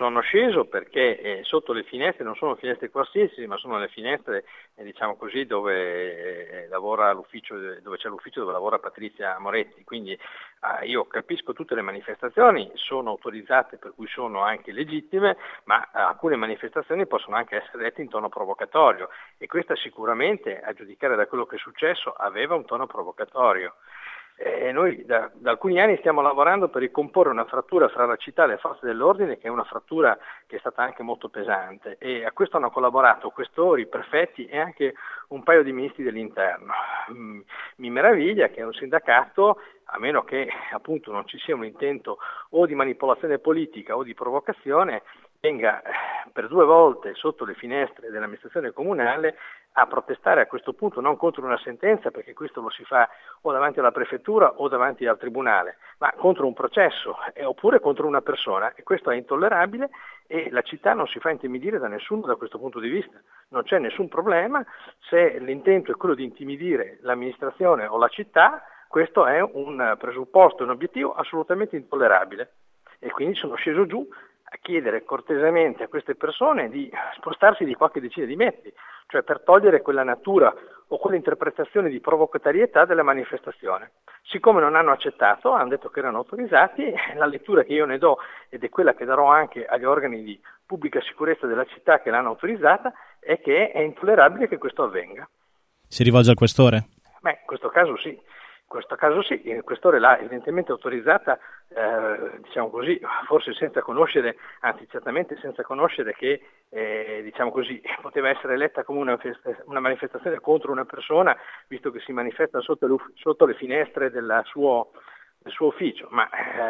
Sono sceso perché sotto le finestre non sono finestre qualsiasi, ma sono le finestre, diciamo così, dove lavora l'ufficio, dove c'è l'ufficio dove lavora Patrizia Moretti. Quindi io capisco tutte le manifestazioni, sono autorizzate, per cui sono anche legittime, ma alcune manifestazioni possono anche essere dette in tono provocatorio, e questa sicuramente, a giudicare da quello che è successo, aveva un tono provocatorio. Noi da alcuni anni stiamo lavorando per ricomporre una frattura fra la città e le forze dell'ordine, che è una frattura che è stata anche molto pesante, e a questo hanno collaborato questori, prefetti e anche un paio di ministri dell'interno. Mi meraviglia che un sindacato, a meno che appunto non ci sia un intento o di manipolazione politica o di provocazione, venga per 2 volte sotto le finestre dell'amministrazione comunale a protestare a questo punto non contro una sentenza, perché questo lo si fa o davanti alla prefettura o davanti al tribunale, ma contro un processo oppure contro una persona, e questo è intollerabile, e la città non si fa intimidire da nessuno da questo punto di vista. Non c'è nessun problema se l'intento è quello di intimidire l'amministrazione o la città. Questo è un presupposto, un obiettivo assolutamente intollerabile, e quindi sono sceso giù a chiedere cortesemente a queste persone di spostarsi di qualche decina di metri, cioè per togliere quella natura o quell'interpretazione di provocatorietà della manifestazione. Siccome non hanno accettato, hanno detto che erano autorizzati, la lettura che io ne do, ed è quella che darò anche agli organi di pubblica sicurezza della città che l'hanno autorizzata, è che è intollerabile che questo avvenga. Si rivolge al questore? In questo caso sì. In questo caso sì, il questore l'ha evidentemente autorizzata, diciamo così, forse senza conoscere, anzi certamente senza conoscere che, diciamo così, poteva essere letta come una manifestazione contro una persona, visto che si manifesta sotto le finestre del suo ufficio. Ma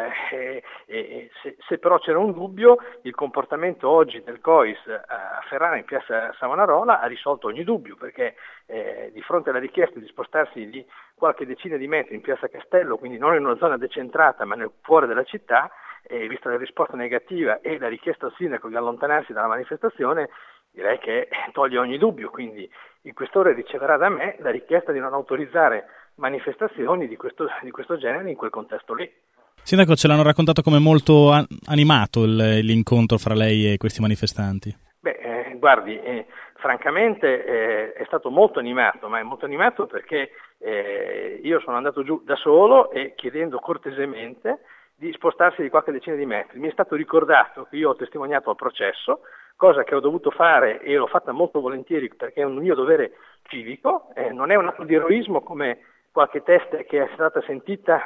se però c'era un dubbio, il comportamento oggi del COIS a Ferrara in piazza Savonarola ha risolto ogni dubbio, perché di fronte alla richiesta di spostarsi di qualche decina di metri in piazza Castello, quindi non in una zona decentrata ma nel cuore della città, vista la risposta negativa e la richiesta al sindaco di allontanarsi dalla manifestazione, direi che toglie ogni dubbio. Quindi il questore riceverà da me la richiesta di non autorizzare manifestazioni di questo genere in quel contesto lì. Sindaco, ce l'hanno raccontato come molto animato l'incontro fra lei e questi manifestanti. Guardi, francamente è stato molto animato, ma è molto animato perché io sono andato giù da solo e chiedendo cortesemente di spostarsi di qualche decina di metri. Mi è stato ricordato che io ho testimoniato al processo, cosa che ho dovuto fare e l'ho fatta molto volentieri perché è un mio dovere civico, non è un atto di eroismo come qualche teste che è stata sentita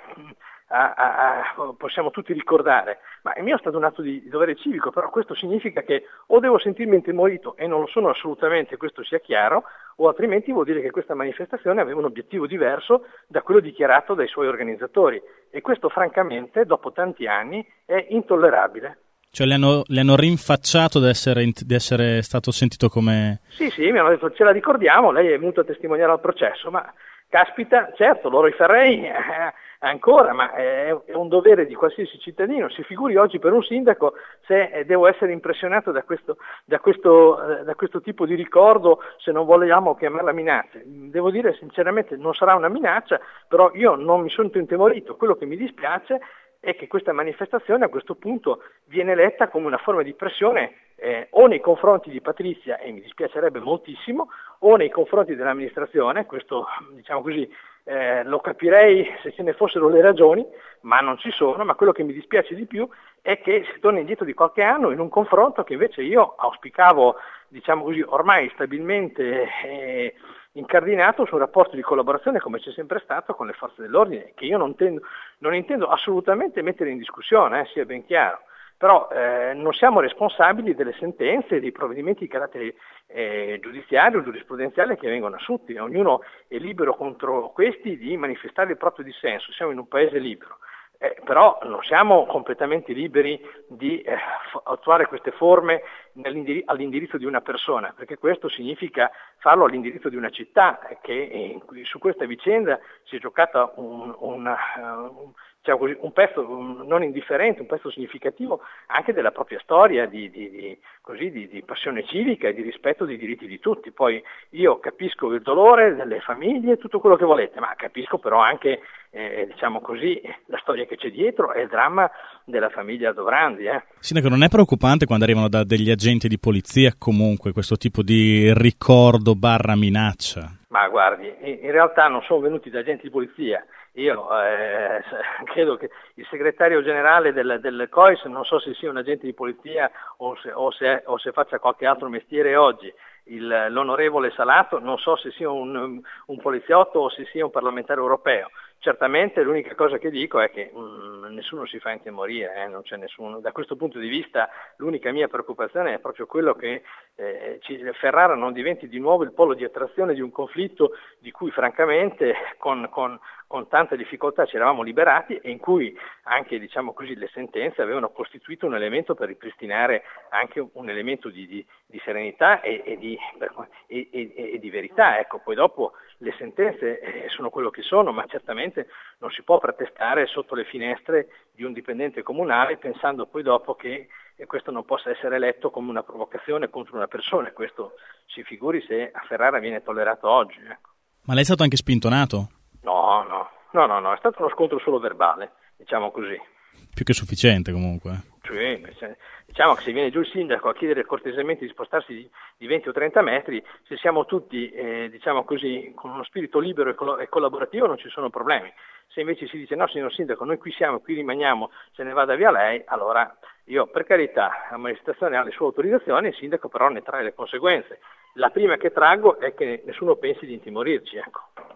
possiamo tutti ricordare, ma il mio è stato un atto di dovere civico. Però questo significa che o devo sentirmi intimorito, e non lo sono assolutamente, questo sia chiaro, o altrimenti vuol dire che questa manifestazione aveva un obiettivo diverso da quello dichiarato dai suoi organizzatori, e questo francamente dopo tanti anni è intollerabile. Cioè le hanno rinfacciato di essere stato sentito come... Sì, mi hanno detto ce la ricordiamo, lei è venuto a testimoniare al processo, ma caspita, certo, lo rifarei ancora, ma è un dovere di qualsiasi cittadino. Si figuri oggi per un sindaco se devo essere impressionato da questo tipo di ricordo, se non vogliamo chiamarla minaccia. Devo dire sinceramente non sarà una minaccia, però io non mi sento intimorito. Quello che mi dispiace è che questa manifestazione a questo punto viene letta come una forma di pressione o nei confronti di Patrizia, e mi dispiacerebbe moltissimo, o nei confronti dell'amministrazione. Questo, diciamo così, lo capirei se ce ne fossero le ragioni, ma non ci sono. Ma quello che mi dispiace di più è che si torna indietro di qualche anno in un confronto che invece io auspicavo, diciamo così, ormai stabilmente incardinato su un rapporto di collaborazione come c'è sempre stato con le forze dell'ordine, che io non intendo assolutamente mettere in discussione, sia ben chiaro. Però non siamo responsabili delle sentenze e dei provvedimenti di carattere giudiziario o giurisprudenziale che vengono assunti. Ognuno è libero contro questi di manifestare il proprio dissenso, siamo in un paese libero. Però non siamo completamente liberi di attuare queste forme all'indirizzo di una persona, perché questo significa farlo all'indirizzo di una città che su questa vicenda si è giocata diciamo così, un pezzo non indifferente, un pezzo significativo anche della propria storia di passione civica e di rispetto dei diritti di tutti. Poi io capisco il dolore delle famiglie, tutto quello che volete, ma capisco però anche diciamo così, la storia che c'è dietro e il dramma della famiglia Dobrandi. Sindaco, non è preoccupante quando arrivano da degli agenti di polizia comunque questo tipo di ricordo / minaccia? Ma guardi, in realtà non sono venuti da agenti di polizia. Io credo che il segretario generale del COIS, non so se sia un agente di polizia o se faccia qualche altro mestiere oggi, l'onorevole Salato, non so se sia un poliziotto o se sia un parlamentare europeo. Certamente l'unica cosa che dico è che nessuno si fa intimorire, non c'è nessuno. Da questo punto di vista l'unica mia preoccupazione è proprio quello che Ferrara non diventi di nuovo il polo di attrazione di un conflitto di cui francamente con tanta difficoltà ci eravamo liberati e in cui anche diciamo così, le sentenze avevano costituito un elemento per ripristinare anche un elemento di serenità e di verità. Ecco, poi dopo le sentenze sono quello che sono, ma certamente non si può protestare sotto le finestre di un dipendente comunale pensando poi dopo che questo non possa essere letto come una provocazione contro una persona. Questo si figuri se a Ferrara viene tollerato oggi. Ecco. Ma lei è stato anche spintonato? No, è stato uno scontro solo verbale, diciamo così. Più che sufficiente comunque. Sì, diciamo che se viene giù il sindaco a chiedere cortesemente di spostarsi di 20 o 30 metri, se siamo tutti, diciamo così, con uno spirito libero e collaborativo non ci sono problemi. Se invece si dice no signor sindaco, noi qui siamo, qui rimaniamo, se ne vada via lei, allora io per carità, l'amministrazione ha le sue autorizzazioni, il sindaco però ne trae le conseguenze. La prima che traggo è che nessuno pensi di intimorirci, ecco.